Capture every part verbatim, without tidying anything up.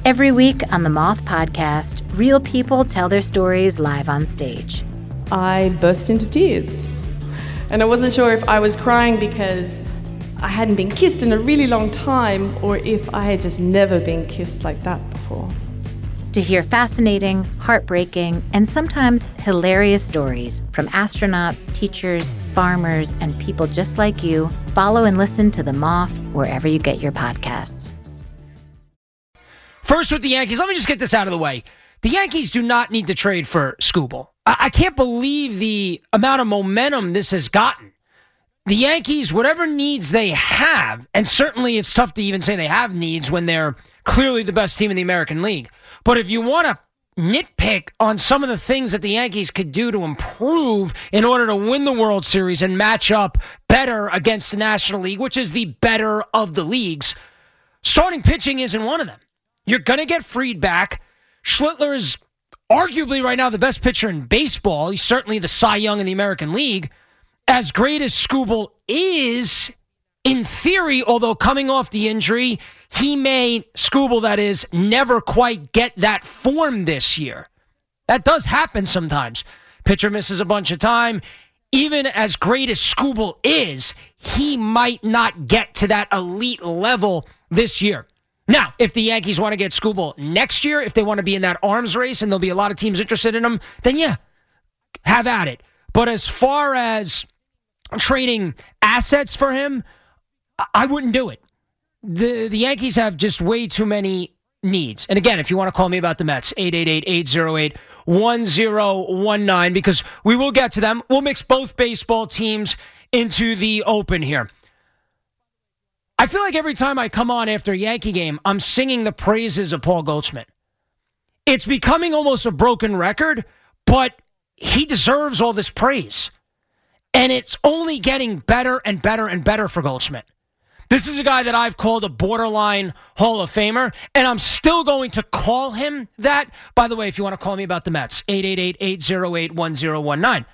Every week on the Moth Podcast, real people tell their stories live on stage. I burst into tears. And I wasn't sure if I was crying because I hadn't been kissed in a really long time or if I had just never been kissed like that before. To hear fascinating, heartbreaking, and sometimes hilarious stories from astronauts, teachers, farmers, and people just like you, follow and listen to The Moth wherever you get your podcasts. First with the Yankees, let me just get this out of the way. The Yankees do not need to trade for Skubal. I, I can't believe the amount of momentum this has gotten. The Yankees, whatever needs they have, and certainly it's tough to even say they have needs when they're clearly the best team in the American League. But if you want to nitpick on some of the things that the Yankees could do to improve in order to win the World Series and match up better against the National League, which is the better of the leagues, starting pitching isn't one of them. You're going to get Fried back. Schlittler is arguably right now the best pitcher in baseball. He's certainly the Cy Young in the American League. As great as Skubal is, in theory, although coming off the injury, he may, Skubal that is, never quite get that form this year. That does happen sometimes. Pitcher misses a bunch of time. Even as great as Skubal is, he might not get to that elite level this year. Now, if the Yankees want to get Skubal next year, if they want to be in that arms race and there'll be a lot of teams interested in him, then yeah, have at it. But as far as trading assets for him, I wouldn't do it. The the Yankees have just way too many needs. And again, if you want to call me about the Mets, eight eight eight, eight oh eight, one oh one nine, because we will get to them. We'll mix both baseball teams into the open here. I feel like every time I come on after a Yankee game, I'm singing the praises of Paul Goldschmidt. It's becoming almost a broken record, but he deserves all this praise. And it's only getting better and better and better for Goldschmidt. This is a guy that I've called a borderline Hall of Famer, and I'm still going to call him that. By the way, if you want to call me about the Mets, eight eight eight, eight oh eight, one oh one nine.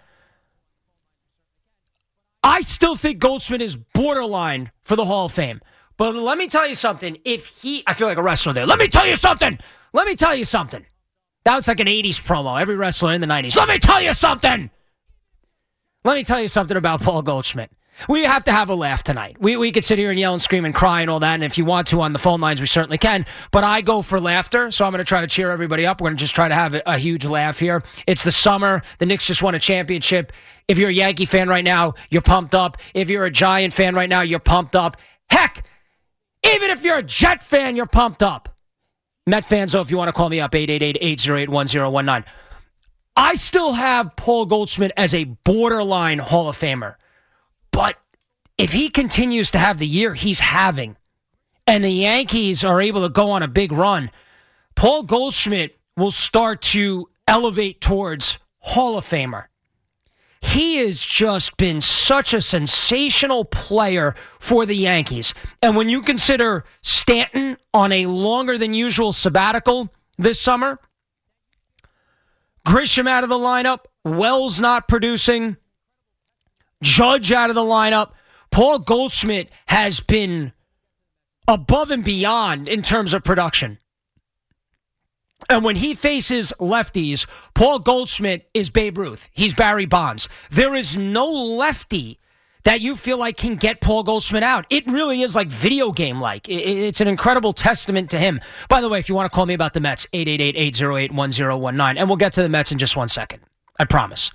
I still think Goldschmidt is borderline for the Hall of Fame. But let me tell you something. If he, I feel like a wrestler there. Let me tell you something. Let me tell you something. That was like an eighties promo. Every wrestler in the nineties. Let me tell you something. Let me tell you something about Paul Goldschmidt. We have to have a laugh tonight. We we could sit here and yell and scream and cry and all that, and if you want to on the phone lines, we certainly can. But I go for laughter, so I'm going to try to cheer everybody up. We're going to just try to have a, a huge laugh here. It's the summer. The Knicks just won a championship. If you're a Yankee fan right now, you're pumped up. If you're a Giant fan right now, you're pumped up. Heck, even if you're a Jet fan, you're pumped up. Met fans, though, if you want to call me up, eight eight eight, eight oh eight, one oh one nine. I still have Paul Goldschmidt as a borderline Hall of Famer. But if he continues to have the year he's having and the Yankees are able to go on a big run, Paul Goldschmidt will start to elevate towards Hall of Famer. He has just been such a sensational player for the Yankees. And when you consider Stanton on a longer than usual sabbatical this summer, Grisham out of the lineup, Wells not producing, Judge out of the lineup, Paul Goldschmidt has been above and beyond in terms of production. And when he faces lefties, Paul Goldschmidt is Babe Ruth. He's Barry Bonds. There is no lefty that you feel like can get Paul Goldschmidt out. It really is like video game-like. It's an incredible testament to him. By the way, if you want to call me about the Mets, eight eight eight, eight oh eight, one oh one nine. And we'll get to the Mets in just one second. I promise.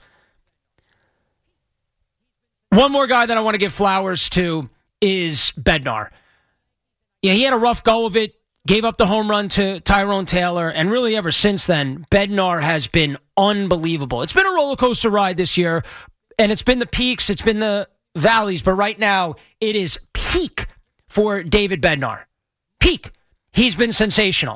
One more guy that I want to give flowers to is Bednar. Yeah, he had a rough go of it, gave up the home run to Tyrone Taylor, and really ever since then, Bednar has been unbelievable. It's been a roller coaster ride this year, and it's been the peaks, it's been the valleys, but right now it is peak for David Bednar. Peak. He's been sensational.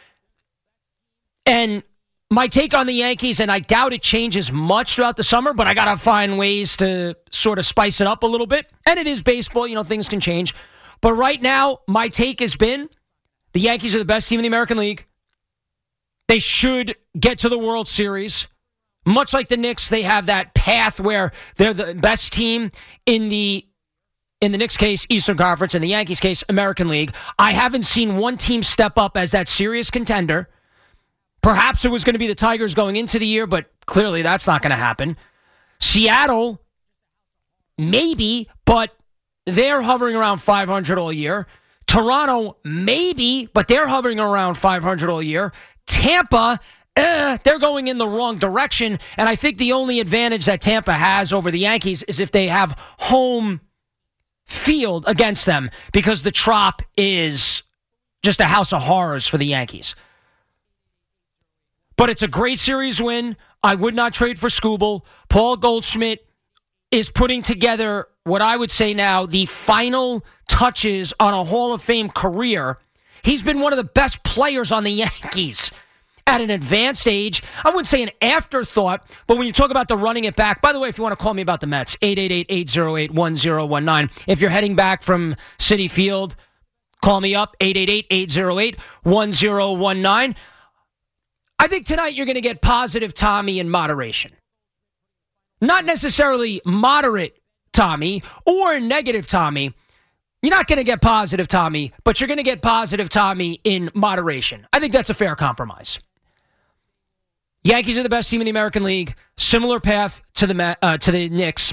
And my take on the Yankees, and I doubt it changes much throughout the summer, but I got to find ways to sort of spice it up a little bit. And it is baseball, you know, things can change. But right now, my take has been the Yankees are the best team in the American League. They should get to the World Series. Much like the Knicks, they have that path where they're the best team in the In the Knicks case, Eastern Conference. In the Yankees case, American League. I haven't seen one team step up as that serious contender. Perhaps it was going to be the Tigers going into the year, but clearly that's not going to happen. Seattle, maybe, but they're hovering around five hundred all year. Toronto, maybe, but they're hovering around five hundred all year. Tampa, eh, they're going in the wrong direction. And I think the only advantage that Tampa has over the Yankees is if they have home field against them, because the Trop is just a house of horrors for the Yankees. But it's a great series win. I would not trade for Skubal. Paul Goldschmidt is putting together what I would say now the final touches on a Hall of Fame career. He's been one of the best players on the Yankees at an advanced age. I wouldn't say an afterthought, but when you talk about the running it back, by the way, if you want to call me about the Mets, eight eight eight, eight oh eight, one oh one nine. If you're heading back from Citi Field, call me up, eight eight eight, eight oh eight, one oh one nine. I think tonight you're going to get positive Tommy in moderation. Not necessarily moderate Tommy or negative Tommy. You're not going to get positive Tommy, but you're going to get positive Tommy in moderation. I think that's a fair compromise. Yankees are the best team in the American League. Similar path to the uh, to the Knicks.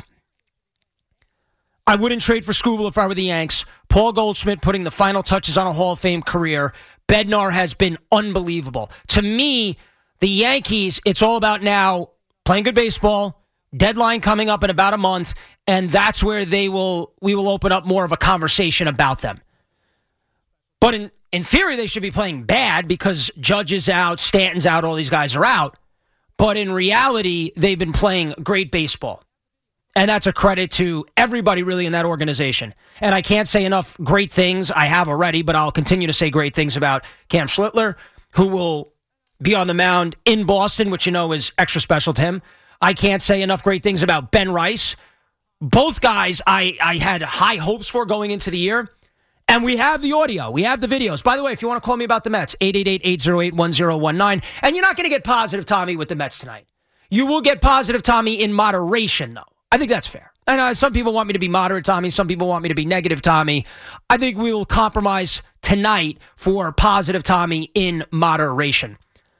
I wouldn't trade for Skubal if I were the Yanks. Paul Goldschmidt putting the final touches on a Hall of Fame career. Bednar has been unbelievable. To me, the Yankees, it's all about now playing good baseball, deadline coming up in about a month, and that's where they will we will open up more of a conversation about them. But in, in theory, they should be playing bad because Judge is out, Stanton's out, all these guys are out. But in reality, they've been playing great baseball. And that's a credit to everybody really in that organization. And I can't say enough great things. I have already, but I'll continue to say great things about Cam Schlittler, who will be on the mound in Boston, which you know is extra special to him. I can't say enough great things about Ben Rice. Both guys I, I had high hopes for going into the year. And we have the audio. We have the videos. By the way, if you want to call me about the Mets, eight eight eight, eight oh eight, one oh one nine. And you're not going to get positive Tommy with the Mets tonight. You will get positive Tommy in moderation, though. I think that's fair. And uh, some people want me to be moderate Tommy. Some people want me to be negative Tommy. I think we'll compromise tonight for positive Tommy in moderation.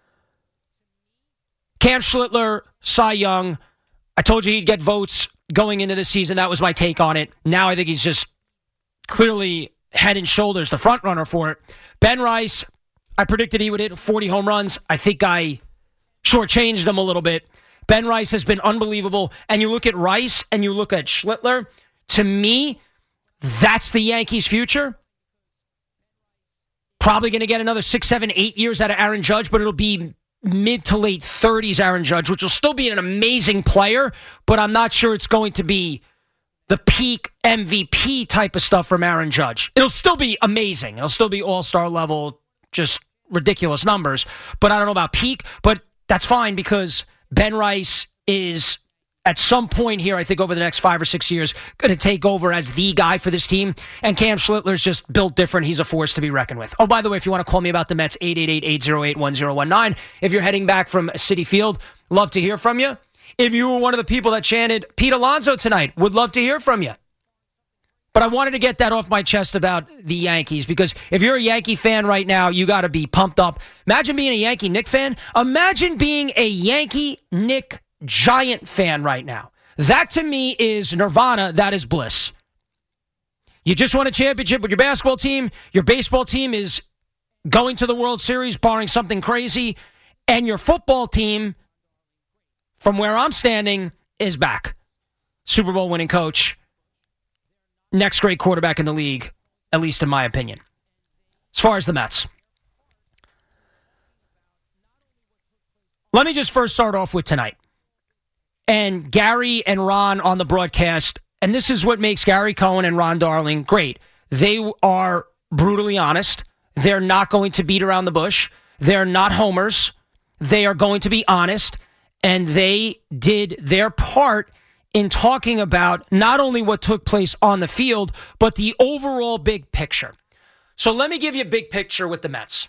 Cam Schlittler, Cy Young. I told you he'd get votes going into the season. That was my take on it. Now I think he's just clearly head and shoulders the front runner for it. Ben Rice, I predicted he would hit forty home runs. I think I shortchanged him a little bit. Ben Rice has been unbelievable. And you look at Rice and you look at Schlittler, to me, that's the Yankees' future. Probably going to get another six, seven, eight years out of Aaron Judge, but it'll be mid to late thirties Aaron Judge, which will still be an amazing player, but I'm not sure it's going to be the peak M V P type of stuff from Aaron Judge. It'll still be amazing. It'll still be all-star level, just ridiculous numbers. But I don't know about peak, but that's fine because Ben Rice is, at some point here, I think over the next five or six years, going to take over as the guy for this team. And Cam Schlittler's just built different. He's a force to be reckoned with. Oh, by the way, if you want to call me about the Mets, eight eight eight, eight oh eight, one oh one nine. If you're heading back from Citi Field, love to hear from you. If you were one of the people that chanted Pete Alonso tonight, would love to hear from you. But I wanted to get that off my chest about the Yankees, because if you're a Yankee fan right now, you got to be pumped up. Imagine being a Yankee Knick fan. Imagine being a Yankee Knick Giant fan right now. That to me is nirvana. That is bliss. You just won a championship with your basketball team. Your baseball team is going to the World Series, barring something crazy. And your football team, from where I'm standing, is back. Super Bowl winning coach. Next great quarterback in the league, at least in my opinion. As far as the Mets. Let me just first start off with tonight. And Gary and Ron on the broadcast, and this is what makes Gary Cohen and Ron Darling great. They are brutally honest. They're not going to beat around the bush. They're not homers. They are going to be honest. And they did their part in talking about not only what took place on the field, but the overall big picture. So let me give you a big picture with the Mets.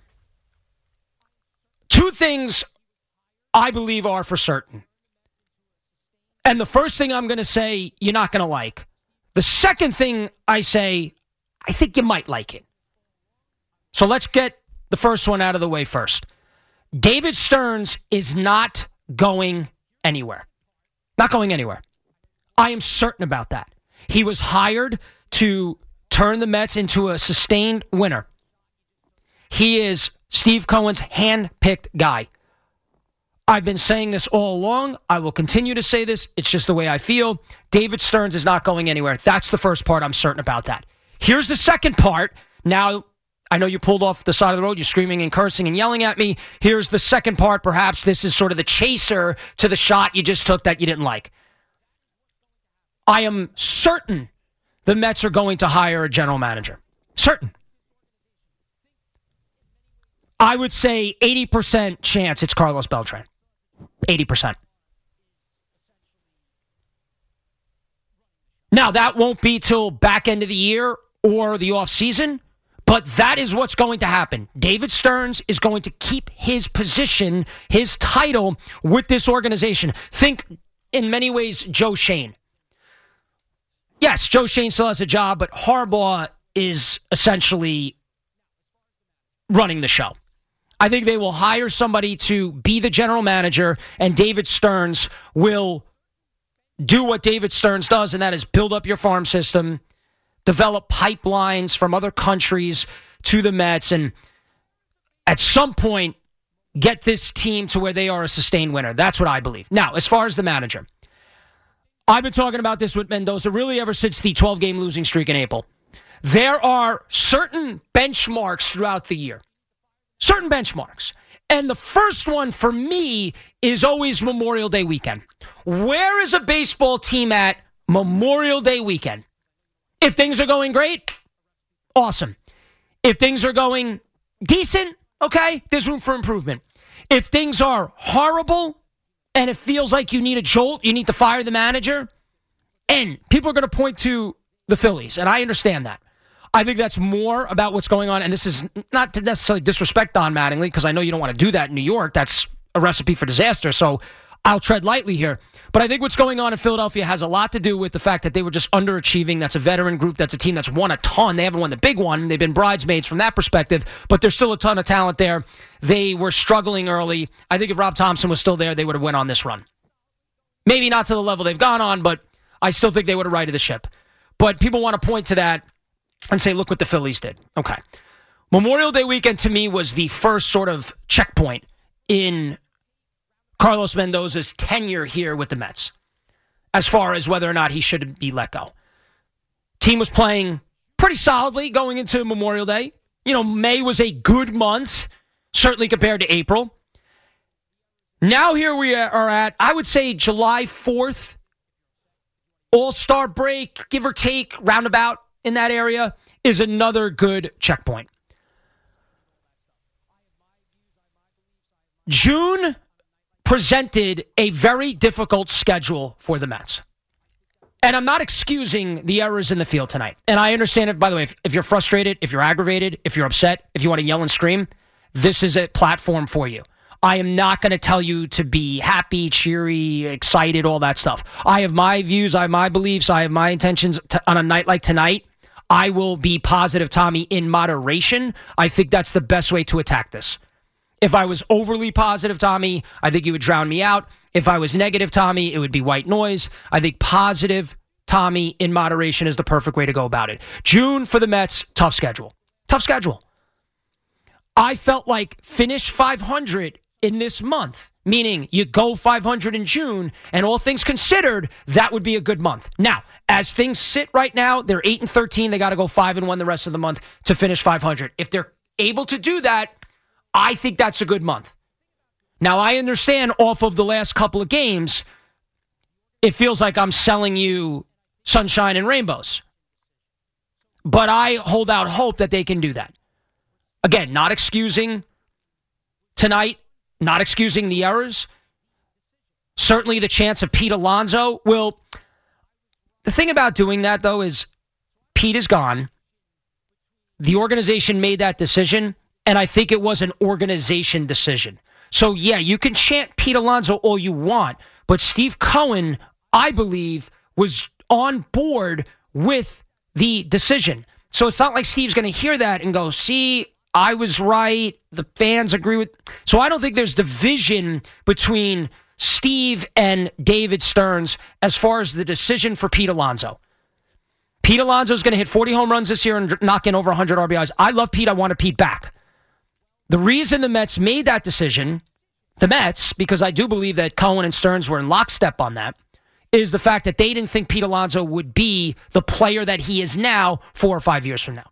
Two things I believe are for certain. And the first thing I'm going to say, you're not going to like. The second thing I say, I think you might like it. So let's get the first one out of the way first. David Stearns is not going anywhere. Not going anywhere. I am certain about that. He was hired to turn the Mets into a sustained winner. He is Steve Cohen's hand-picked guy. I've been saying this all along. I will continue to say this. It's just the way I feel. David Stearns is not going anywhere. That's the first part. I'm certain about that. Here's the second part. Now, I know you pulled off the side of the road. You're screaming and cursing and yelling at me. Here's the second part. Perhaps this is sort of the chaser to the shot you just took that you didn't like. I am certain the Mets are going to hire a general manager. Certain. I would say eighty percent chance it's Carlos Beltran. eighty percent. Now, that won't be till back end of the year or the offseason, but that is what's going to happen. David Stearns is going to keep his position, his title with this organization. Think, in many ways, Joe Schoen. Yes, Joe Schoen still has a job, but Harbaugh is essentially running the show. I think they will hire somebody to be the general manager, and David Stearns will do what David Stearns does, and that is build up your farm system, develop pipelines from other countries to the Mets, and at some point get this team to where they are a sustained winner. That's what I believe. Now, as far as the manager, I've been talking about this with Mendoza really ever since the twelve-game losing streak in April. There are certain benchmarks throughout the year. Certain benchmarks. And the first one for me is always Memorial Day weekend. Where is a baseball team at Memorial Day weekend? If things are going great, awesome. If things are going decent, okay, there's room for improvement. If things are horrible and it feels like you need a jolt, you need to fire the manager, and people are going to point to the Phillies, and I understand that. I think that's more about what's going on, and this is not to necessarily disrespect Don Mattingly, because I know you don't want to do that in New York. That's a recipe for disaster, so I'll tread lightly here. But I think what's going on in Philadelphia has a lot to do with the fact that they were just underachieving. That's a veteran group. That's a team that's won a ton. They haven't won the big one. They've been bridesmaids from that perspective, but there's still a ton of talent there. They were struggling early. I think if Rob Thompson was still there, they would have went on this run. Maybe not to the level they've gone on, but I still think they would have righted the ship. But people want to point to that and say, look what the Phillies did. Okay. Memorial Day weekend to me was the first sort of checkpoint in Carlos Mendoza's tenure here with the Mets, as far as whether or not he should be let go. Team was playing pretty solidly going into Memorial Day. You know, May was a good month, certainly compared to April. Now here we are at, I would say, July fourth, All-Star break, give or take, roundabout in that area, is another good checkpoint. June presented a very difficult schedule for the Mets. And I'm not excusing the errors in the field tonight. And I understand it, by the way, if, if you're frustrated, if you're aggravated, if you're upset, if you want to yell and scream, this is a platform for you. I am not going to tell you to be happy, cheery, excited, all that stuff. I have my views, I have my beliefs, I have my intentions to, on a night like tonight. I will be positive, Tommy, in moderation. I think that's the best way to attack this. If I was overly positive, Tommy, I think you would drown me out. If I was negative, Tommy, it would be white noise. I think positive, Tommy, in moderation is the perfect way to go about it. June for the Mets, tough schedule. Tough schedule. I felt like finish five hundred in this month, meaning you go five hundred in June, and all things considered, that would be a good month. Now, as things sit right now, they're eight and thirteen. They got to go five and one the rest of the month to finish five hundred. If they're able to do that, I think that's a good month. Now, I understand off of the last couple of games, it feels like I'm selling you sunshine and rainbows. But I hold out hope that they can do that. Again, not excusing tonight, not excusing the errors. Certainly the chance of Pete Alonso will. The thing about doing that, though, is Pete is gone. The organization made that decision, and I think it was an organization decision. So, yeah, you can chant Pete Alonso all you want, but Steve Cohen, I believe, was on board with the decision. So it's not like Steve's going to hear that and go, see, I was right. The fans agree with. So I don't think there's division between Steve and David Stearns as far as the decision for Pete Alonso. Pete Alonso's going to hit forty home runs this year and knock in over one hundred R B Is. I love Pete. I wanted Pete back. The reason the Mets made that decision, the Mets, because I do believe that Cohen and Stearns were in lockstep on that, is the fact that they didn't think Pete Alonso would be the player that he is now four or five years from now.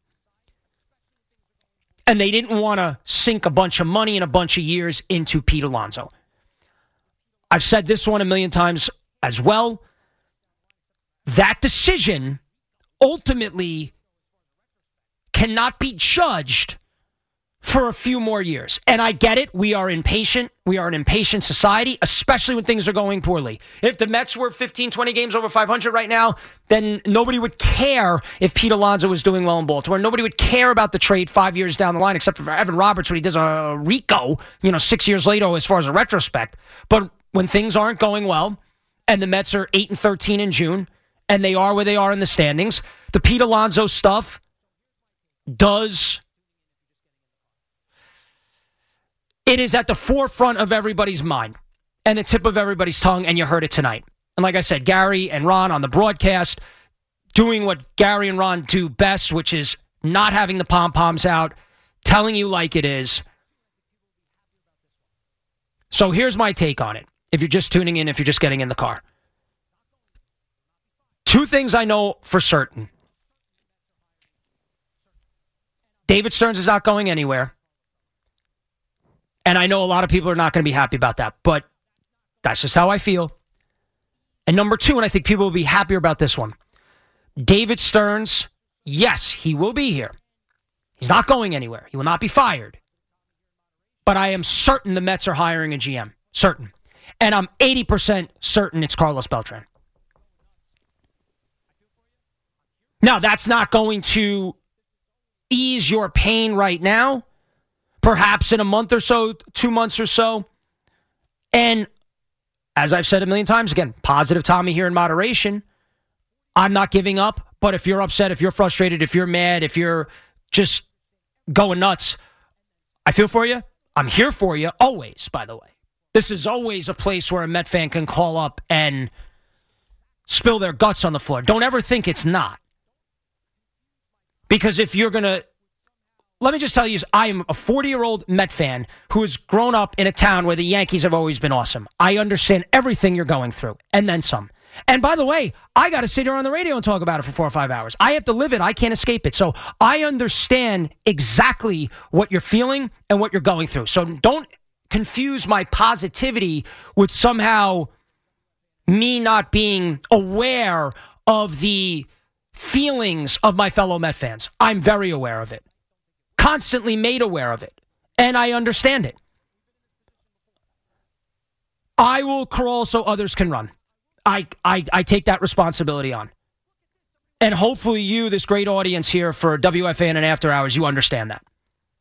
And they didn't want to sink a bunch of money and a bunch of years into Pete Alonso. I've said this one a million times as well. That decision ultimately cannot be judged for a few more years. And I get it. We are impatient. We are an impatient society, especially when things are going poorly. If the Mets were fifteen, twenty games over five hundred right now, then nobody would care if Pete Alonso was doing well in Baltimore. Nobody would care about the trade five years down the line, except for Evan Roberts when he does a Rico, you know, six years later as far as a retrospect. But when things aren't going well and the Mets are eight and thirteen in June and they are where they are in the standings, the Pete Alonso stuff does... It is at the forefront of everybody's mind and the tip of everybody's tongue, and you heard it tonight. And like I said, Gary and Ron on the broadcast doing what Gary and Ron do best, which is not having the pom-poms out, telling you like it is. So here's my take on it. If you're just tuning in, if you're just getting in the car. Two things I know for certain. David Stearns is not going anywhere. And I know a lot of people are not going to be happy about that, but that's just how I feel. And number two, and I think people will be happier about this one. David Stearns, yes, he will be here. He's not going anywhere. He will not be fired. But I am certain the Mets are hiring a G M. Certain. And I'm eighty percent certain it's Carlos Beltran. Now, that's not going to ease your pain right now. Perhaps in a month or so, two months or so. And as I've said a million times, again, positive Tommy here in moderation. I'm not giving up, but if you're upset, if you're frustrated, if you're mad, if you're just going nuts, I feel for you. I'm here for you always, by the way. This is always a place where a Met fan can call up and spill their guts on the floor. Don't ever think it's not. Because if you're going to... Let me just tell you, I am a forty-year-old Met fan who has grown up in a town where the Yankees have always been awesome. I understand everything you're going through, and then some. And by the way, I got to sit here on the radio and talk about it for four or five hours. I have to live it. I can't escape it. So I understand exactly what you're feeling and what you're going through. So don't confuse my positivity with somehow me not being aware of the feelings of my fellow Met fans. I'm very aware of it. Constantly made aware of it. And I understand it. I will crawl so others can run. I, I, I take that responsibility on. And hopefully you, this great audience here for W F A N and After Hours, you understand that.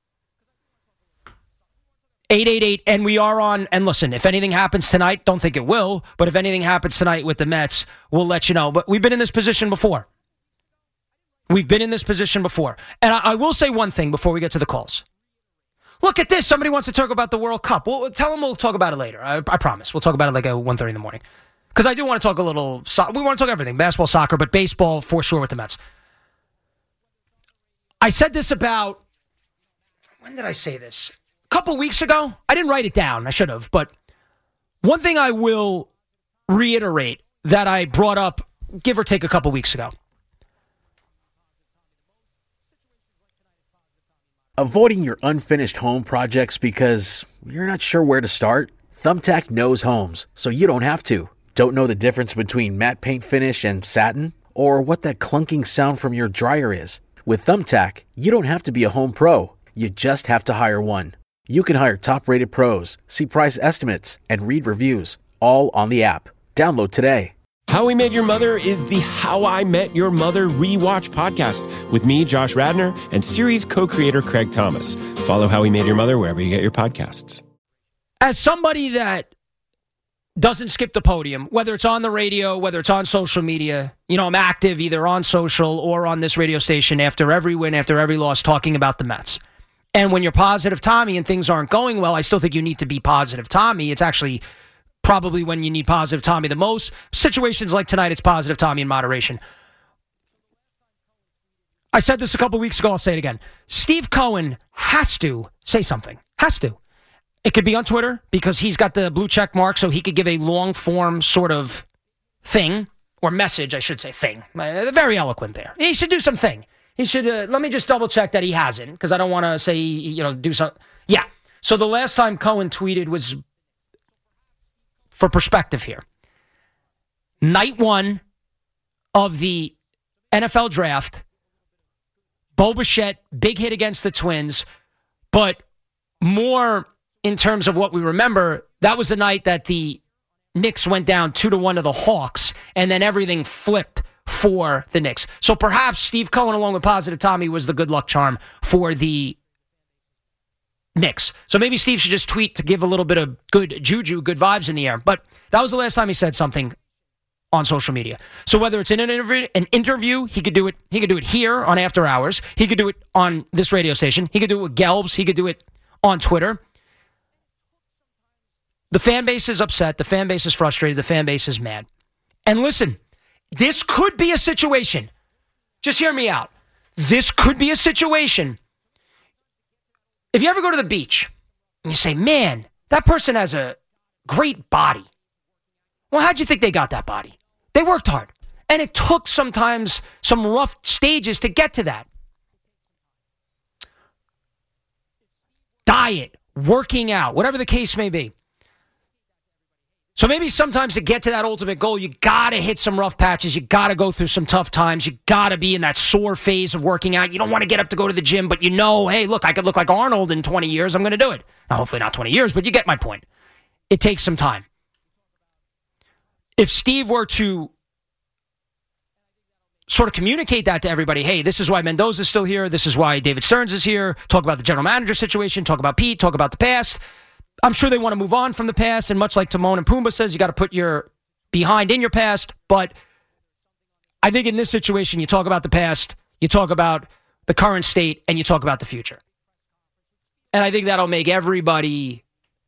eight eight eight, and we are on, and listen, if anything happens tonight, don't think it will, but if anything happens tonight with the Mets, we'll let you know. But we've been in this position before. We've been in this position before. And I, I will say one thing before we get to the calls. Look at this. Somebody wants to talk about the World Cup. Well, tell them we'll talk about it later. I, I promise. We'll talk about it like at one thirty in the morning. Because I do want to talk a little... So- we want to talk everything. Basketball, soccer, but baseball for sure with the Mets. I said this about... When did I say this? A couple weeks ago. I didn't write it down. I should have. But one thing I will reiterate that I brought up, give or take a couple weeks ago. Avoiding your unfinished home projects because you're not sure where to start? Thumbtack knows homes, so you don't have to. Don't know the difference between matte paint finish and satin? Or what that clunking sound from your dryer is? With Thumbtack, you don't have to be a home pro. You just have to hire one. You can hire top-rated pros, see price estimates, and read reviews, all on the app. Download today. How We Met Your Mother is the How I Met Your Mother rewatch podcast with me, Josh Radnor, and series co-creator Craig Thomas. Follow How We Met Your Mother wherever you get your podcasts. As somebody that doesn't skip the podium, whether it's on the radio, whether it's on social media. You know, I'm active either on social or on this radio station after every win, after every loss, talking about the Mets. And when you're positive Tommy and things aren't going well, I still think you need to be positive Tommy. It's actually probably when you need positive Tommy the most. Situations like tonight, it's positive Tommy in moderation. I said this a couple weeks ago, I'll say it again. Steve Cohen has to say something. Has to. It could be on Twitter because he's got the blue check mark, so he could give a long-form sort of thing, or message, I should say, thing. Uh, very eloquent there. He should do something. He should, uh, let me just double-check that he hasn't, because I don't want to say, you know, do something. Yeah. So the last time Cohen tweeted was, for perspective here, night one of the N F L draft, Bo Bichette, big hit against the Twins, but more in terms of what we remember, that was the night that the Knicks went down two to one to the Hawks, and then everything flipped for the Knicks. So perhaps Steve Cohen, along with Positive Tommy, was the good luck charm for the Knicks. So maybe Steve should just tweet to give a little bit of good juju, good vibes in the air. But that was the last time he said something on social media. So whether it's in an interview, an interview, he could do it. He could do it here on After Hours. He could do it on this radio station. He could do it with Gelbs. He could do it on Twitter. The fan base is upset. The fan base is frustrated. The fan base is mad. And listen, this could be a situation. Just hear me out. This could be a situation. If you ever go to the beach and you say, man, that person has a great body. Well, how'd you think they got that body? They worked hard. And it took sometimes some rough stages to get to that. Diet, working out, whatever the case may be. So maybe sometimes to get to that ultimate goal, you got to hit some rough patches. You got to go through some tough times. You got to be in that sore phase of working out. You don't want to get up to go to the gym, but you know, hey, look, I could look like Arnold in twenty years. I'm going to do it. Now, hopefully not twenty years, but you get my point. It takes some time. If Steve were to sort of communicate that to everybody, hey, this is why Mendoza's still here. This is why David Stearns is here. Talk about the general manager situation. Talk about Pete. Talk about the past. I'm sure they want to move on from the past, and much like Timon and Pumbaa says, you got to put your behind in your past, but I think in this situation, you talk about the past, you talk about the current state, and you talk about the future. And I think that'll make everybody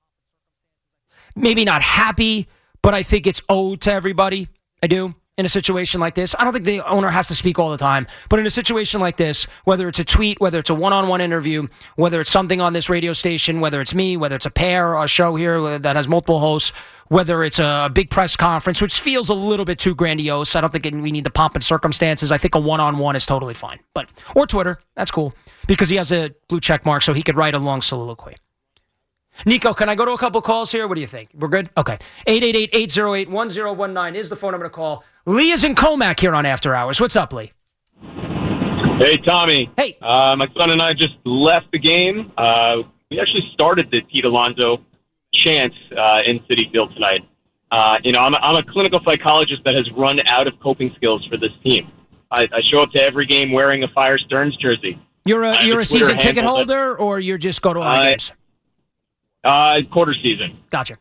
maybe not happy, but I think it's owed to everybody. I do. In a situation like this, I don't think the owner has to speak all the time, but in a situation like this, whether it's a tweet, whether it's a one-on-one interview, whether it's something on this radio station, whether it's me, whether it's a pair or a show here that has multiple hosts, whether it's a big press conference, which feels a little bit too grandiose. I don't think we need the pomp and circumstances. I think a one-on-one is totally fine. But or Twitter, that's cool, because he has a blue check mark, so he could write a long soliloquy. Nico, can I go to a couple calls here? What do you think? We're good? Okay. eight eight eight, eight oh eight, one oh one nine is the phone number to call. Lee is in Comac here on After Hours. What's up, Lee? Hey, Tommy. Hey. Uh, my son and I just left the game. Uh, we actually started the Pete Alonso chants uh, in Citi Field tonight. Uh, you know, I'm a, I'm a clinical psychologist that has run out of coping skills for this team. I, I show up to every game wearing a Fire Stearns jersey. You're a, you're a, a season ticket holder, that, or you just go to all the uh, games? Uh, quarter season. Gotcha.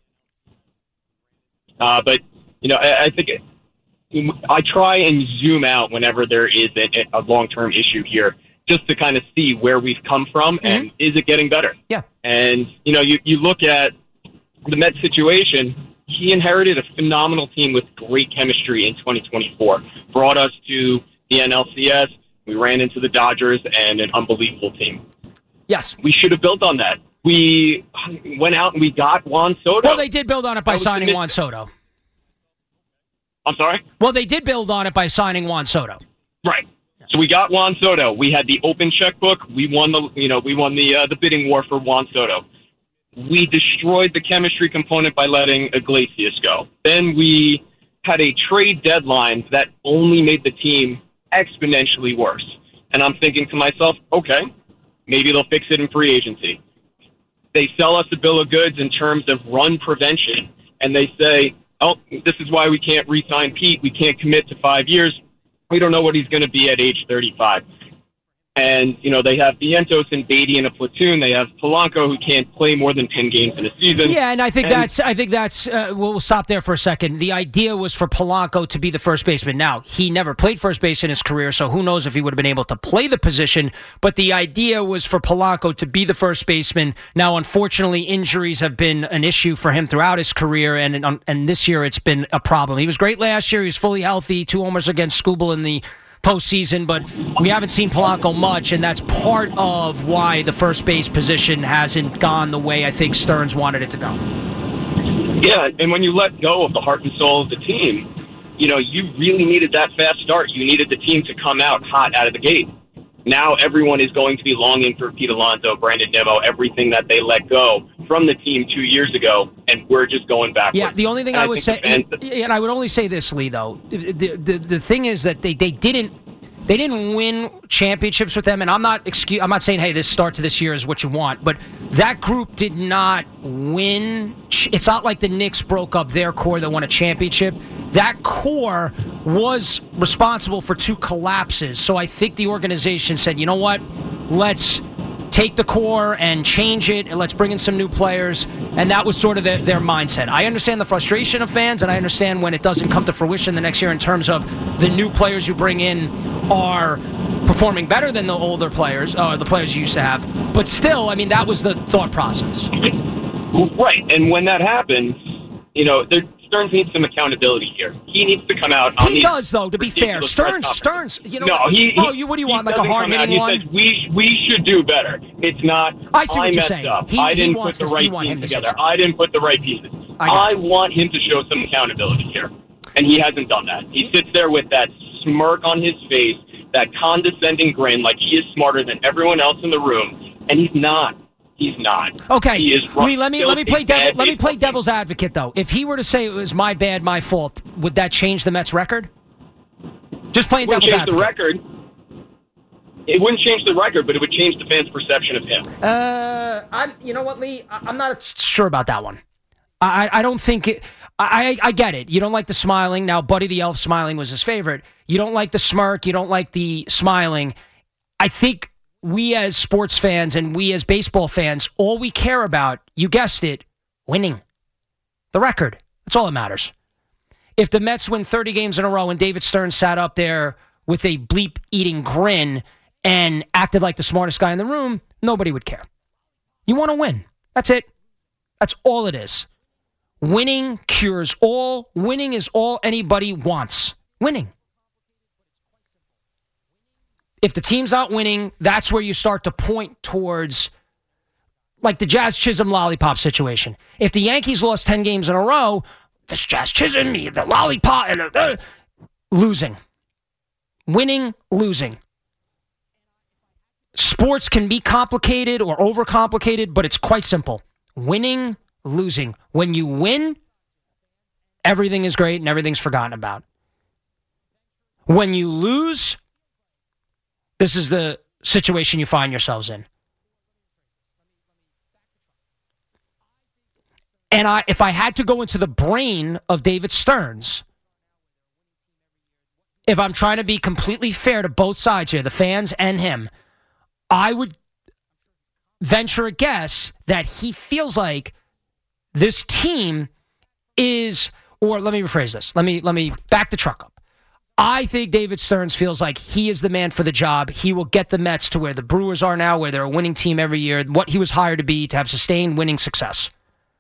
Uh, but, you know, I, I think it, I try and zoom out whenever there is a, a long-term issue here, just to kind of see where we've come from mm-hmm. and is it getting better? Yeah. And, you know, you, you look at the Mets situation, he inherited a phenomenal team with great chemistry in twenty twenty-four, brought us to the N L C S, we ran into the Dodgers and an unbelievable team. Yes. We should have built on that. We went out and we got Juan Soto. Well, they did build on it by signing Juan Soto. I'm sorry? Well, they did build on it by signing Juan Soto. Right. So we got Juan Soto. We had the open checkbook. We won the, you know, we won the uh, the bidding war for Juan Soto. We destroyed the chemistry component by letting Iglesias go. Then we had a trade deadline that only made the team exponentially worse. And I'm thinking to myself, okay, maybe they'll fix it in free agency. They sell us a bill of goods in terms of run prevention, and they say, oh, this is why we can't re-sign Pete. We can't commit to five years. We don't know what he's going to be at age thirty-five. And, you know, they have Vientos and Beatty in a platoon. They have Polanco, who can't play more than ten games in a season. Yeah, and I think and, that's, I think that's, uh, we'll stop there for a second. The idea was for Polanco to be the first baseman. Now, he never played first base in his career, so who knows if he would have been able to play the position. But the idea was for Polanco to be the first baseman. Now, unfortunately, injuries have been an issue for him throughout his career, and, and, and this year it's been a problem. He was great last year. He was fully healthy, two homers against Skubal in the postseason, but we haven't seen Polanco much, and that's part of why the first base position hasn't gone the way I think Stearns wanted it to go. Yeah, and when you let go of the heart and soul of the team, you know, you really needed that fast start. You needed the team to come out hot out of the gate. Now everyone is going to be longing for Pete Alonso, Brandon Nimmo, everything that they let go from the team two years ago, and we're just going backwards. Yeah, the only thing and I, I would say, and, and I would only say this, Lee, though, the, the the thing is that they, they didn't they didn't win championships with them, and I'm not excuse I'm not saying, hey, this start to this year is what you want, but that group did not win. It's not like the Knicks broke up their core that won a championship. That core was responsible for two collapses. So I think the organization said, you know what, let's take the core and change it, and let's bring in some new players. And that was sort of their, their mindset. I understand the frustration of fans, and I understand when it doesn't come to fruition the next year in terms of the new players you bring in are performing better than the older players, or the players you used to have. But still, I mean, that was the thought process. Right, and when that happens, you know, there, Stearns needs some accountability here. He needs to come out on He does, though, to be fair. Stearns, Stearns, you know. No, he, oh, you, what do you want, like a hard-hitting one? He says, we, we should do better. It's not, I see what I you're messed saying. up. He, I didn't he put the to, right team together. I didn't put the right pieces. I, I want him to show some accountability here, and he hasn't done that. He sits there with that smirk on his face, that condescending grin, like he is smarter than everyone else in the room, and he's not. He's not. Okay, he is Lee, let me let me play devil, let me play devil's advocate though. If he were to say it was my bad, my fault, would that change the Mets record? Just playing devil's change advocate. The record. It wouldn't change the record, but it would change the fans' perception of him. Uh, I'm. You know what, Lee? I'm not sure about that one. I I don't think it. I I get it. You don't like the smiling. Now, Buddy the Elf smiling was his favorite. You don't like the smirk. You don't like the smiling. I think we as sports fans and we as baseball fans, all we care about, you guessed it, winning. The record. That's all that matters. If the Mets win thirty games in a row and David Stearns sat up there with a bleep-eating grin and acted like the smartest guy in the room, nobody would care. You want to win. That's it. That's all it is. Winning cures all. Winning is all anybody wants. Winning. If the team's not winning, that's where you start to point towards, like the Jazz Chisholm lollipop situation. If the Yankees lost ten games in a row, this Jazz Chisholm, the lollipop, and uh, losing. Winning, losing. Sports can be complicated or overcomplicated, but it's quite simple. Winning, losing. When you win, everything is great and everything's forgotten about. When you lose, this is the situation you find yourselves in. And I, if I had to go into the brain of David Stearns, if I'm trying to be completely fair to both sides here, the fans and him, I would venture a guess that he feels like this team is, or let me rephrase this. Let me let me back the truck up. I think David Stearns feels like he is the man for the job. He will get the Mets to where the Brewers are now, where they're a winning team every year, what he was hired to be, to have sustained winning success.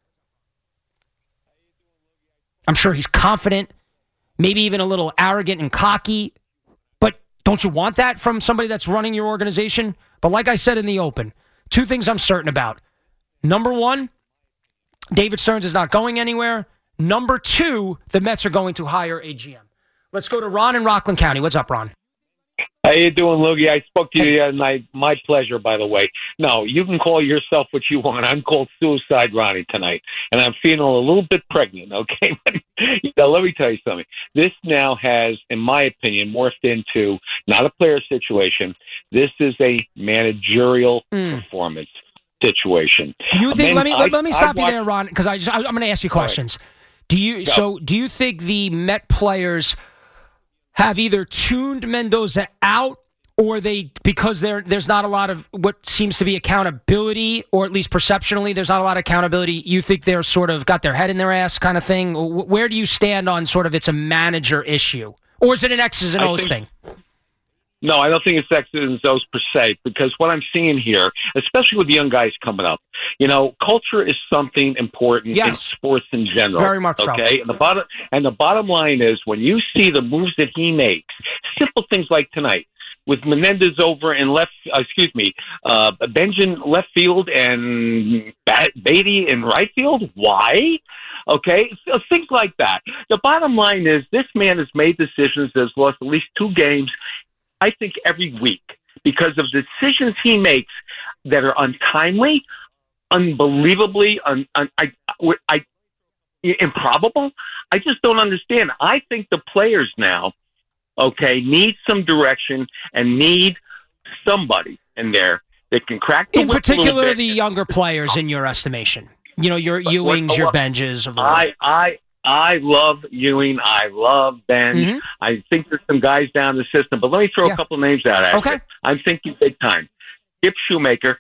I'm sure he's confident, maybe even a little arrogant and cocky, but don't you want that from somebody that's running your organization? But like I said in the open, two things I'm certain about. Number one, David Stearns is not going anywhere. Number two, the Mets are going to hire a G M. Let's go to Ron in Rockland County. What's up, Ron? How you doing, Loogie? I spoke to you the other night. My pleasure, by the way. No, you can call yourself what you want. I'm called Suicide Ronnie tonight, and I'm feeling a little bit pregnant, okay? Now, let me tell you something. This now has, in my opinion, morphed into not a player situation. This is a managerial mm. performance situation. You think? I mean, let me I, let me stop I, you there, Ron, because I just I, I'm going to ask you questions. Right. Do you Go. so? Do you think the Met players have either tuned Mendoza out or they because there there's not a lot of what seems to be accountability, or at least perceptionally there's not a lot of accountability. You think they're sort of got their head in their ass kind of thing? Where do you stand on sort of it's a manager issue, or is it an X's and O's thing? No, I don't think it's X's and O's per se, because what I'm seeing here, especially with the young guys coming up, you know, culture is something important yes. in sports in general. Very much so. Okay, and the bottom and the bottom line is when you see the moves that he makes, simple things like tonight with Menendez over in left, uh, excuse me, uh, Benjamin left field and Beatty in right field. Why? Okay, so things like that. The bottom line is this man has made decisions that has lost at least two games, I think, every week because of decisions he makes that are untimely, unbelievably, un, un, I, I, improbable. I just don't understand. I think the players now, okay, need some direction and need somebody in there that can crack the in whip particular, a little bit. the younger players, in your estimation. You know, your But Ewings, what- your what- Benjes of the I, world. I, I love Ewing. I love Ben. Mm-hmm. I think there's some guys down the system, but let me throw Yeah. a couple names out at Okay. you. I'm thinking big time. Skip Shoemaker,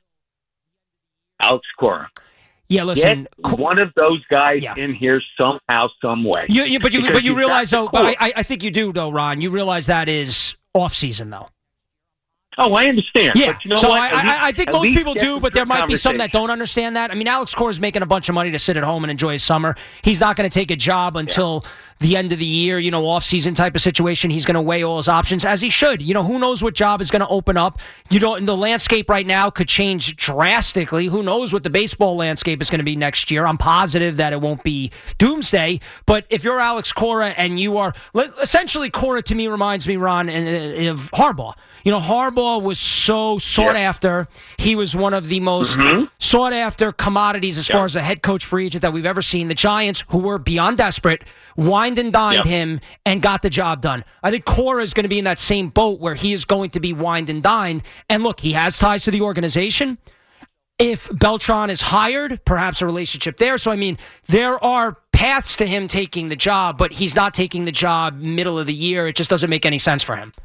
Alex Cora. Yeah, listen. Get one of those guys Yeah. in here somehow, some way. You, you, but you, Because but you you've realize, got though, the but core. I, I think you do, though, Ron. You realize that is off season, though. Oh, I understand. Yeah, But you know so what? I, At least- I, I think at most least people get do, into but there the might be some that conversation. don't understand that. I mean, Alex Cora is making a bunch of money to sit at home and enjoy his summer. He's not going to take a job until the end of the year, you know, off-season type of situation. He's going to weigh all his options, as he should. You know, who knows what job is going to open up. You know, and the landscape right now could change drastically. Who knows what the baseball landscape is going to be next year. I'm positive that it won't be doomsday. But if you're Alex Cora and you are, essentially Cora to me reminds me, Ron, of Harbaugh. You know, Harbaugh was so sought Yeah. after. He was one of the most Mm-hmm. sought after commodities as Yeah. far as a head coach free agent that we've ever seen. The Giants, who were beyond desperate, wined and dined Yeah. him and got the job done. I think Cora is going to be in that same boat where he is going to be wined and dined. And look, he has ties to the organization. If Beltran is hired, perhaps a relationship there. So, I mean, there are paths to him taking the job, but he's not taking the job middle of the year. It just doesn't make any sense for him.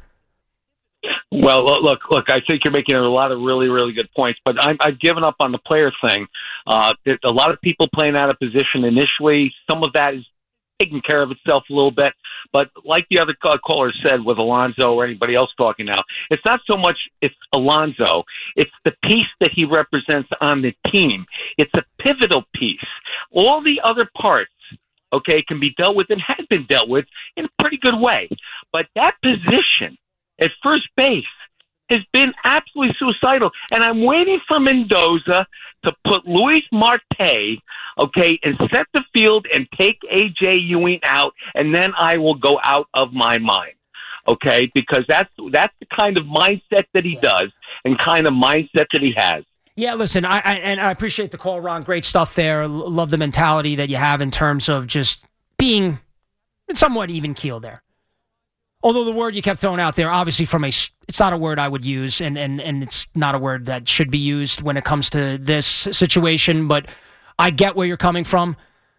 Well, look, look. I think you're making a lot of really, really good points, but I'm, I've given up on the player thing. Uh, there's a lot of people playing out of position initially. Some of that is taking care of itself a little bit, but like the other caller said with Alonso or anybody else talking now, it's not so much it's Alonso. It's the piece that he represents on the team. It's a pivotal piece. All the other parts, okay, can be dealt with and has been dealt with in a pretty good way, but that position at first base has been absolutely suicidal. And I'm waiting for Mendoza to put Luis Marte, okay, and set the field and take A J Ewing out, and then I will go out of my mind, okay, because that's that's the kind of mindset that he does and kind of mindset that he has. Yeah, listen, I, I and I appreciate the call, Ron. Great stuff there. L- love the mentality that you have in terms of just being somewhat even keel there. Although the word you kept throwing out there, obviously from a, it's not a word I would use, and, and, and it's not a word that should be used when it comes to this situation, but I get where you're coming from.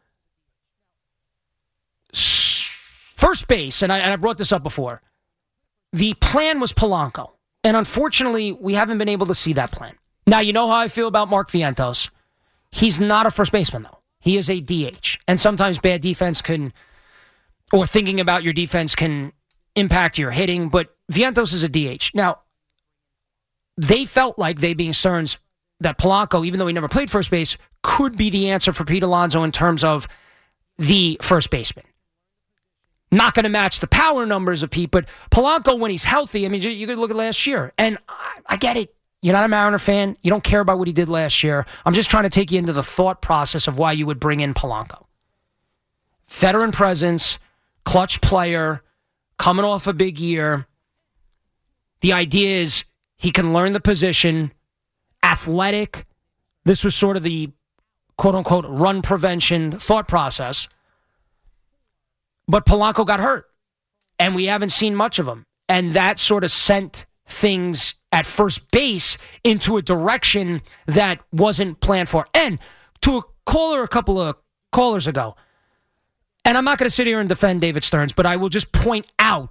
First base, and I, and I brought this up before, the plan was Polanco, and unfortunately, we haven't been able to see that plan. Now, you know how I feel about Mark Vientos. He's not a first baseman, though. He is a D H, and sometimes bad defense can, or thinking about your defense can impact your hitting, but Vientos is a D H. Now, they felt like, they being Stearns, that Polanco, even though he never played first base, could be the answer for Pete Alonso in terms of the first baseman. Not going to match the power numbers of Pete, but Polanco, when he's healthy, I mean, you, you could look at last year, and I, I get it. You're not a Mariner fan. You don't care about what he did last year. I'm just trying to take you into the thought process of why you would bring in Polanco. Veteran presence, clutch player, coming off a big year. The idea is he can learn the position, athletic. This was sort of the quote-unquote run prevention thought process. But Polanco got hurt, and we haven't seen much of him. And that sort of sent things at first base into a direction that wasn't planned for. And to a caller a couple of callers ago, and I'm not going to sit here and defend David Stearns, but I will just point out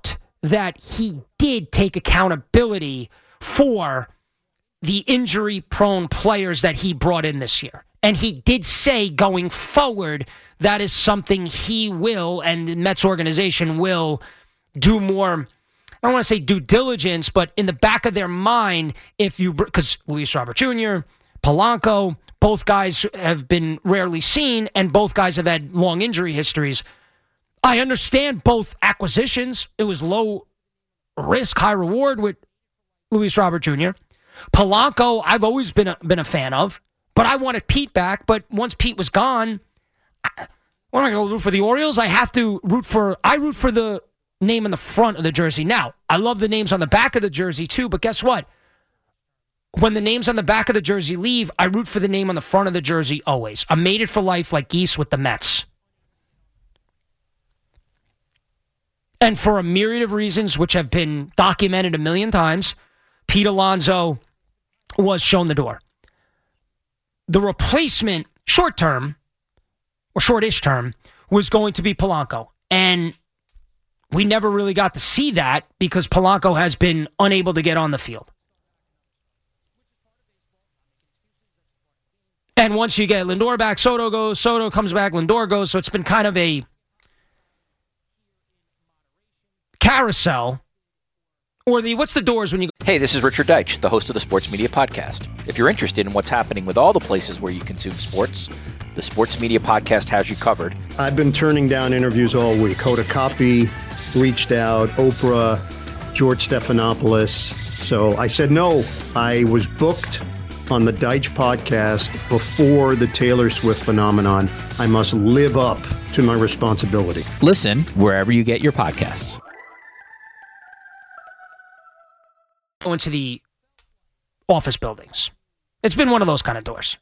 that he did take accountability for the injury-prone players that he brought in this year. And he did say going forward, that is something he will, and the Mets organization will do more, I don't want to say due diligence, but in the back of their mind, if you, because Luis Robert Junior, Polanco, both guys have been rarely seen, and both guys have had long injury histories. I understand both acquisitions. It was low risk, high reward with Luis Robert Junior Polanco, I've always been a, been a fan of, but I wanted Pete back. But once Pete was gone, I, when am I going to root for the Orioles? I have to root for, I root for the name on the front of the jersey. Now, I love the names on the back of the jersey too, but guess what? When the names on the back of the jersey leave, I root for the name on the front of the jersey always. I'm made it for life like Geese with the Mets. And for a myriad of reasons, which have been documented a million times, Pete Alonso was shown the door. The replacement, short term, or shortish term, was going to be Polanco. And we never really got to see that because Polanco has been unable to get on the field. And once you get Lindor back, Soto goes, Soto comes back, Lindor goes. So it's been kind of a carousel. Or the, what's the doors when you... Hey, this is Richard Deitch, the host of the Sports Media Podcast. If you're interested in what's happening with all the places where you consume sports, the Sports Media Podcast has you covered. I've been turning down interviews all week. Hoda Kotb reached out, Oprah, George Stephanopoulos. So I said no. I was booked on the Deitch Podcast before the Taylor Swift phenomenon. I must live up to my responsibility. Listen wherever you get your podcasts. Into the office buildings. It's been one of those kind of doors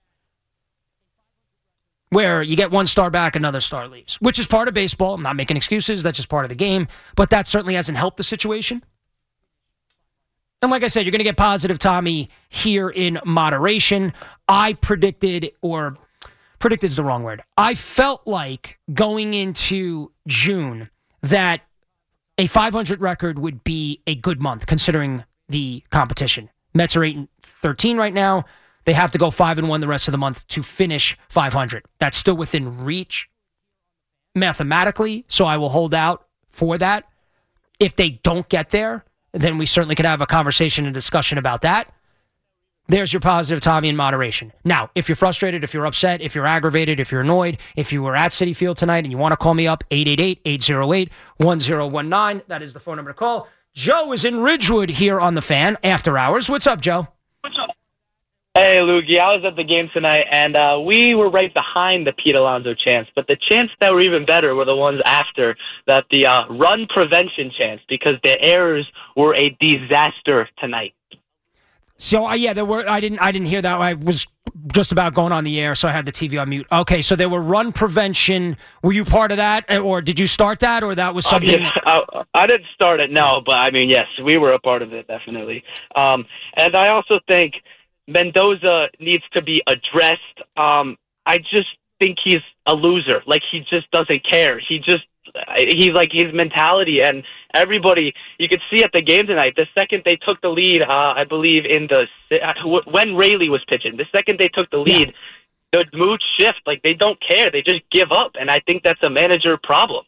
where you get one star back, another star leaves, which is part of baseball. I'm not making excuses. That's just part of the game. But that certainly hasn't helped the situation. And like I said, you're going to get positive Tommy here in moderation. I predicted, or predicted is the wrong word. I felt like going into June that a five hundred record would be a good month considering the competition. Mets are eight and thirteen right now. They have to go five and one the rest of the month to finish five hundred. That's still within reach mathematically, so I will hold out for that. If they don't get there, then we certainly could have a conversation and discussion about that. There's your positive Tommy in moderation. Now, if you're frustrated, if you're upset, if you're aggravated, if you're annoyed, if you were at Citi Field tonight and you want to call me up, eight eight eight, eight oh eight, one oh one nine. That is the phone number to call. Joe is in Ridgewood here on the Fan after hours. What's up, Joe? What's up? Hey, Loogie. I was at the game tonight, and uh, we were right behind the Pete Alonso chants, but the chants that were even better were the ones after that, the uh, run prevention chants, because the errors were a disaster tonight. So, uh, yeah, there were. I didn't. I didn't hear that. I was just about going on the air, so I had the T V on mute. Okay, so there were run prevention. Were you part of that, or did you start that, or that was something? Uh, yeah, I, I didn't start it, no, but I mean, yes, we were a part of it, definitely. Um, and I also think Mendoza needs to be addressed. Um, I just think he's a loser. Like, he just doesn't care. He just. He's like his mentality, and everybody, you could see at the game tonight, the second they took the lead, uh, I believe in the, when Rayleigh was pitching, the second they took the lead, yeah. the mood shift, like they don't care. They just give up. And I think that's a manager problem.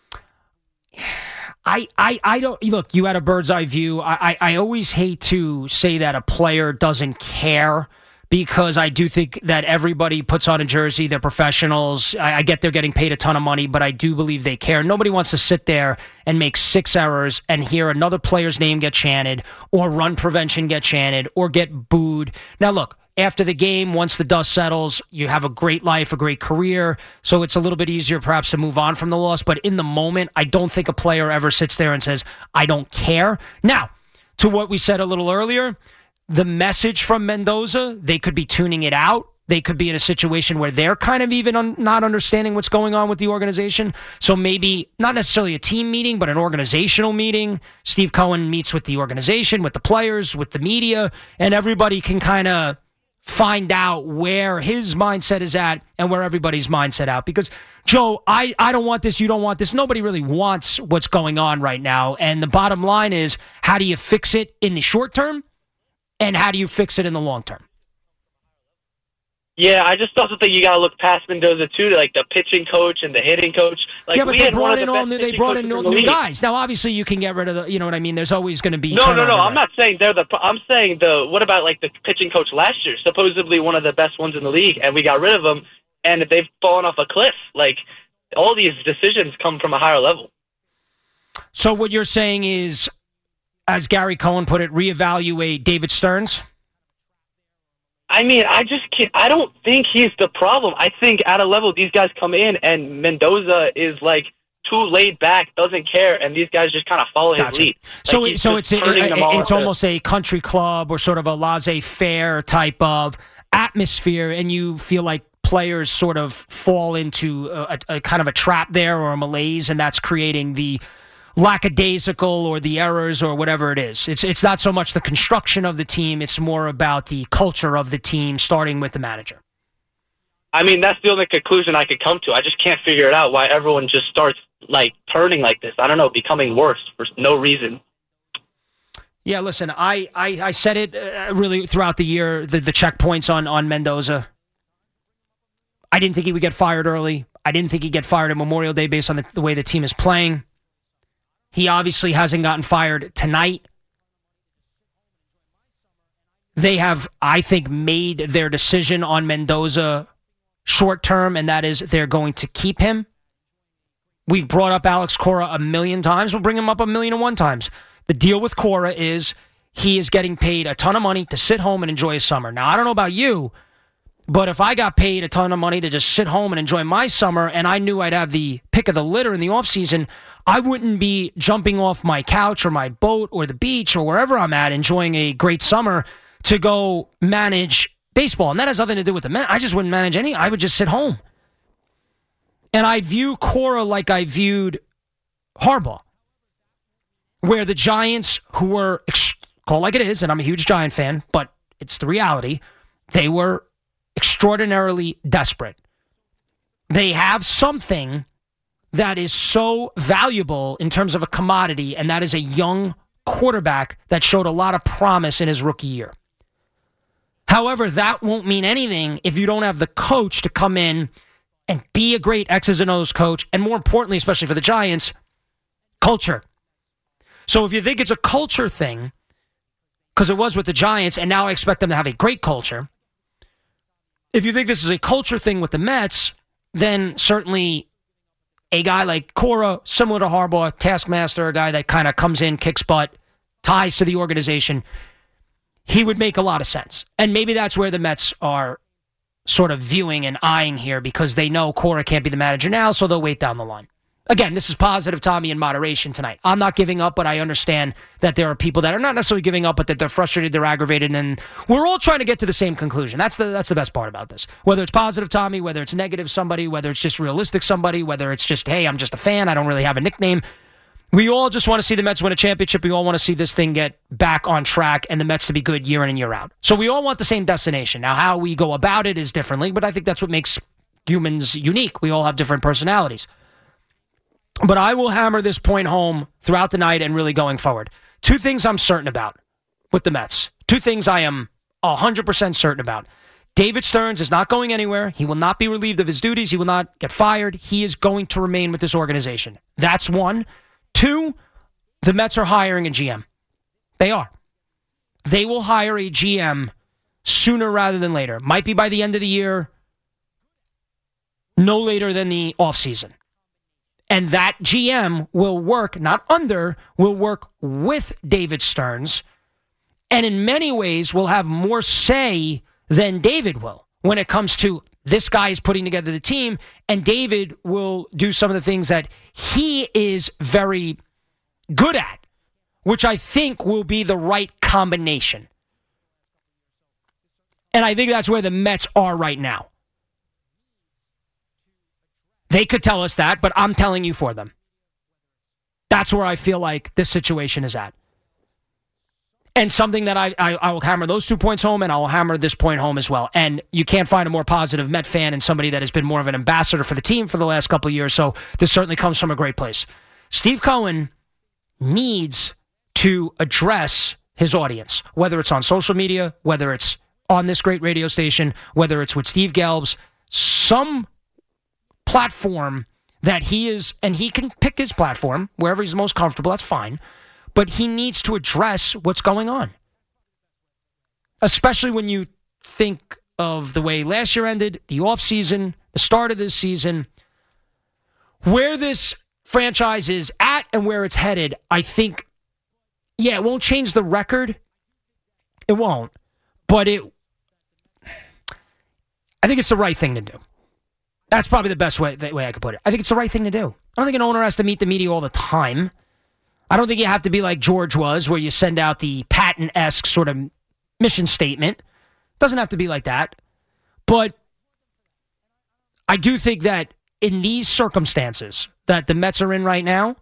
I, I, I don't, look, you had a bird's eye view. I, I, I always hate to say that a player doesn't care, because I do think that everybody puts on a jersey. They're professionals. I, I get they're getting paid a ton of money, but I do believe they care. Nobody wants to sit there and make six errors and hear another player's name get chanted, or run prevention get chanted, or get booed. Now, look, after the game, once the dust settles, you have a great life, a great career, so it's a little bit easier perhaps to move on from the loss. But in the moment, I don't think a player ever sits there and says, I don't care. Now, to what we said a little earlier, the message from Mendoza, they could be tuning it out. They could be in a situation where they're kind of even un- not understanding what's going on with the organization. So maybe not necessarily a team meeting, but an organizational meeting. Steve Cohen meets with the organization, with the players, with the media, and everybody can kind of find out where his mindset is at and where everybody's mindset out. Because, Joe, I, I don't want this, you don't want this. Nobody really wants what's going on right now. And the bottom line is, how do you fix it in the short term? And how do you fix it in the long term? Yeah, I just also think you got to look past Mendoza too, to like the pitching coach and the hitting coach. Like, yeah, but we they had brought one in of the all new, best they pitching brought in coaches new, the new league. guys. Now, obviously, you can get rid of the. You know what I mean? There's always going to be. No, no, no. there. I'm not saying they're the. I'm saying the. What about like the pitching coach last year? Supposedly one of the best ones in the league, and we got rid of him, and they've fallen off a cliff. Like, all these decisions come from a higher level. So what you're saying is, as Gary Cohen put it, reevaluate David Stearns? I mean, I just can't. I don't think he's the problem. I think at a level, these guys come in, and Mendoza is like too laid back, doesn't care, and these guys just kind of follow Gotcha. his lead. Like, So, he's so just it's a, turning them all it's into- almost a country club or sort of a laissez-faire type of atmosphere, and you feel like players sort of fall into a, a, a kind of a trap there or a malaise, and that's creating the lackadaisical or the errors or whatever it is. It's it's not so much the construction of the team, it's more about the culture of the team, starting with the manager. I mean, that's the only conclusion I could come to. I just can't figure it out why everyone just starts like turning like this. I don't know, becoming worse for no reason. Yeah, listen, I, I, I said it uh, really throughout the year, the, the checkpoints on, on Mendoza. I didn't think he would get fired early. I didn't think he'd get fired at Memorial Day based on the, the way the team is playing. He obviously hasn't gotten fired tonight. They have, I think, made their decision on Mendoza short term, and that is they're going to keep him. We've brought up Alex Cora a million times. We'll bring him up a million and one times. The deal with Cora is he is getting paid a ton of money to sit home and enjoy his summer. Now, I don't know about you, but if I got paid a ton of money to just sit home and enjoy my summer and I knew I'd have the pick of the litter in the offseason, I wouldn't be jumping off my couch or my boat or the beach or wherever I'm at enjoying a great summer to go manage baseball. And that has nothing to do with the Mets. I just wouldn't manage any. I would just sit home. And I view Cora like I viewed Harbaugh, where the Giants, who were, call like it is, and I'm a huge Giant fan, but it's the reality, they were extraordinarily desperate. They have something that is so valuable in terms of a commodity, and that is a young quarterback that showed a lot of promise in his rookie year. However, that won't mean anything if you don't have the coach to come in and be a great X's and O's coach, and more importantly, especially for the Giants, culture. So if you think it's a culture thing, because it was with the Giants, and now I expect them to have a great culture, if you think this is a culture thing with the Mets, then certainly a guy like Cora, similar to Harbaugh, taskmaster, a guy that kind of comes in, kicks butt, ties to the organization, he would make a lot of sense. And maybe that's where the Mets are sort of viewing and eyeing here, because they know Cora can't be the manager now, so they'll wait down the line. Again, this is positive Tommy in moderation tonight. I'm not giving up, but I understand that there are people that are not necessarily giving up, but that they're frustrated, they're aggravated, and we're all trying to get to the same conclusion. That's the that's the best part about this. Whether it's positive Tommy, whether it's negative somebody, whether it's just realistic somebody, whether it's just, hey, I'm just a fan, I don't really have a nickname. We all just want to see the Mets win a championship. We all want to see this thing get back on track and the Mets to be good year in and year out. So we all want the same destination. Now, how we go about it is differently, but I think that's what makes humans unique. We all have different personalities. But I will hammer this point home throughout the night and really going forward. Two things I'm certain about with the Mets. Two things I am one hundred percent certain about. David Stearns is not going anywhere. He will not be relieved of his duties. He will not get fired. He is going to remain with this organization. That's one. Two, the Mets are hiring a G M. They are. They will hire a G M sooner rather than later. Might be by the end of the year, no later than the offseason. And that G M will work, not under, will work with David Stearns, and in many ways will have more say than David will when it comes to this guy is putting together the team, and David will do some of the things that he is very good at, which I think will be the right combination. And I think that's where the Mets are right now. They could tell us that, but I'm telling you for them. That's where I feel like this situation is at. And something that I, I I will hammer those two points home, and I'll hammer this point home as well. And you can't find a more positive Met fan and somebody that has been more of an ambassador for the team for the last couple of years. So this certainly comes from a great place. Steve Cohen needs to address his audience, whether it's on social media, whether it's on this great radio station, whether it's with Steve Gelbs, some platform that he is, and he can pick his platform wherever he's most comfortable, that's fine. But he needs to address what's going on. Especially when you think of the way last year ended, the offseason, the start of this season, where this franchise is at and where it's headed. I think, yeah, it won't change the record. It won't. But it, I think it's the right thing to do. That's probably the best way, the way I could put it. I think it's the right thing to do. I don't think an owner has to meet the media all the time. I don't think you have to be like George was, where you send out the Patton-esque sort of mission statement. Doesn't have to be like that. But I do think that in these circumstances that the Mets are in right now,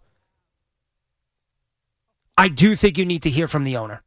I do think you need to hear from the owner.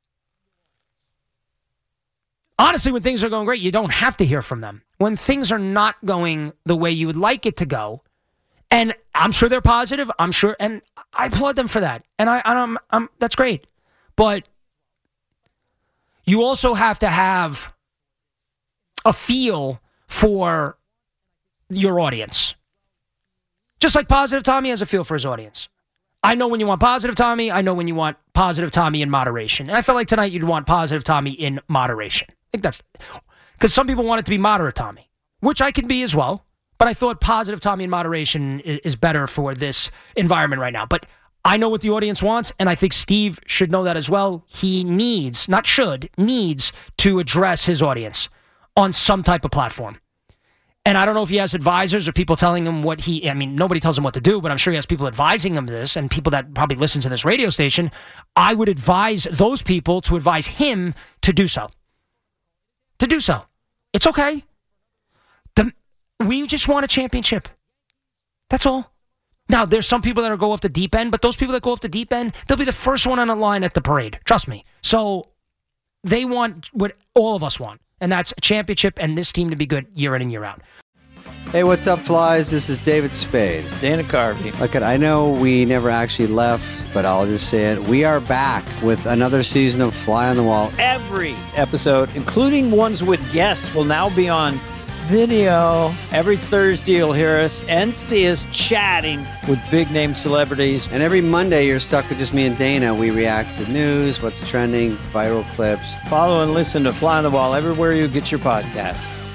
Honestly, when things are going great, you don't have to hear from them. When things are not going the way you would like it to go, and I'm sure they're positive. I'm sure, and I applaud them for that. And I, I'm, I'm, that's great. But you also have to have a feel for your audience. Just like Positive Tommy has a feel for his audience. I know when you want Positive Tommy. I know when you want Positive Tommy in moderation. And I felt like tonight you'd want Positive Tommy in moderation. I think that's because some people want it to be Moderate Tommy, which I can be as well. But I thought Positive Tommy in moderation is better for this environment right now. But I know what the audience wants, and I think Steve should know that as well. He needs, not should, needs to address his audience on some type of platform. And I don't know if he has advisors or people telling him what he, I mean, nobody tells him what to do, but I'm sure he has people advising him this and people that probably listen to this radio station. I would advise those people to advise him to do so. To do so. It's okay. The We just want a championship. That's all. Now, there's some people that are go off the deep end, but those people that go off the deep end, they'll be the first one on the line at the parade. Trust me. So they want what all of us want, and that's a championship and this team to be good year in and year out. Hey, what's up, Flies? This is David Spade. Dana Carvey. Look, I know we never actually left, but I'll just say it. We are back with another season of Fly on the Wall. Every episode, including ones with guests, will now be on video. Every Thursday you'll hear us and see us chatting with big-name celebrities. And every Monday you're stuck with just me and Dana. We react to news, what's trending, viral clips. Follow and listen to Fly on the Wall everywhere you get your podcasts.